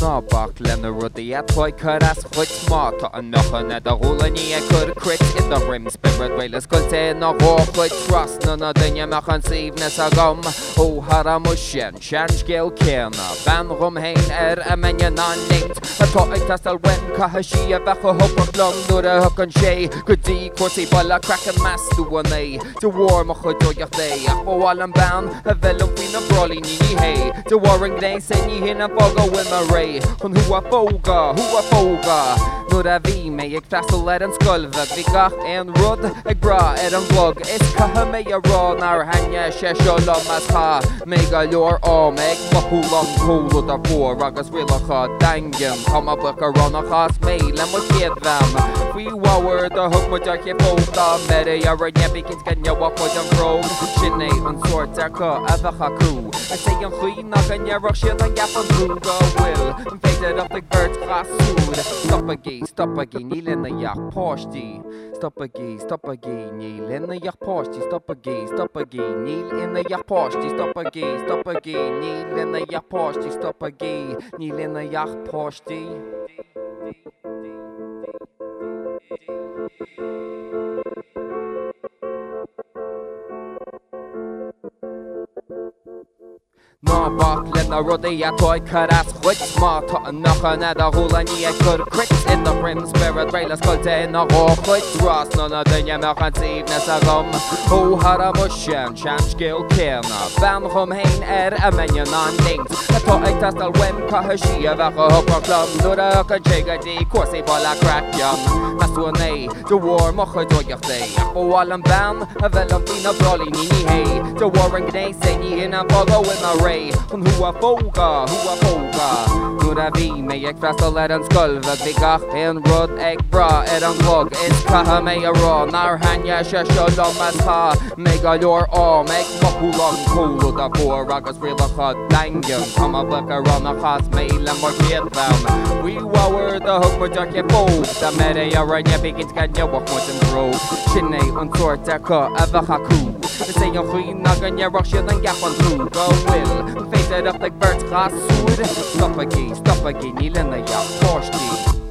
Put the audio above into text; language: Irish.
Nábach lena rudí a toid as chuid máta an mechanna a rúlaní a chur crit in the rim spirit réile scoilte nach chuid trasna na duine mechan síomnas a gom ó haramu sin scéal céanna ban rum hain a menne ná néint atá ag tastal wen catha sí a bhecha hopar glom nuair a thucann sé go dtí cuasaí balla crackan measú an é de war mo chud dúigeach é ach bháil an ban a bhelum fao na brolí ní hé de war an gnéis san ní hin a boga bhfuil mar ré chun hu a fóga nuair a bhí mé ag freastal ar an scoilbh bhí gach an rud ag bra ar an vlog is catha mé a rá nar haine sé seo lom as cha mé go leor am ag mothúlam cóla a bhór agus rilacha dangam com a bucha runna chas mé le mu céad bhem fao bháir de thug mu deach é fóta mé ar a nebicins gan neabhach mu an bhróm sin é an suirt ar chu a bhecha cú a sé an chuí nach an nearach siad an gap an brú go bhfuil an féidir ach ag burt chasúd stop a gé ní lena jaach páistí stop a gé ní lena jaach páistí stop a gé ní lena jaach páistí stop a gé ní lena jaach páistí stop a gé ní lena jaach páistí Nábach lena rudaí a toid as chuid máta an mechanna a rúlaní a chur crit in the rim spirit réile scoilte nach chuid trasna na duine mechan síomnas a gom ó haramu sin scéal céanna ban rum hain a menne ná néint atá ag tastal wen catha sí a bhecha hopar glom nuair a chucann sé go dtí cuasaí balla crackan measú an é de war mo chud dúigeach é ach bháil an ban a bhelum fao na brolí ní hé de war an gnéis san ní hin a boga bhfuil mar ré chun hu a fóga nuair a bhí mé ag freastal ar an scoilbh bhí gach an rud ag bra ar an vlog is catha mé a rá nar haine sé seo lom as cha mé go leor am ag mothúlam cóla a bhór agus rilacha dangam com a bucha runna chas mé le mar céad bhem fao bháir de thug mu deach é fóg mé ar a nebicins gan neabhach mu an bhró sin é an suirt ar chu a bhecha cú sé an chuí nach an nearach siad an gap an brú go bhfuil an féidir ach ag burt chasúd stop a gé ní lena jaach páistí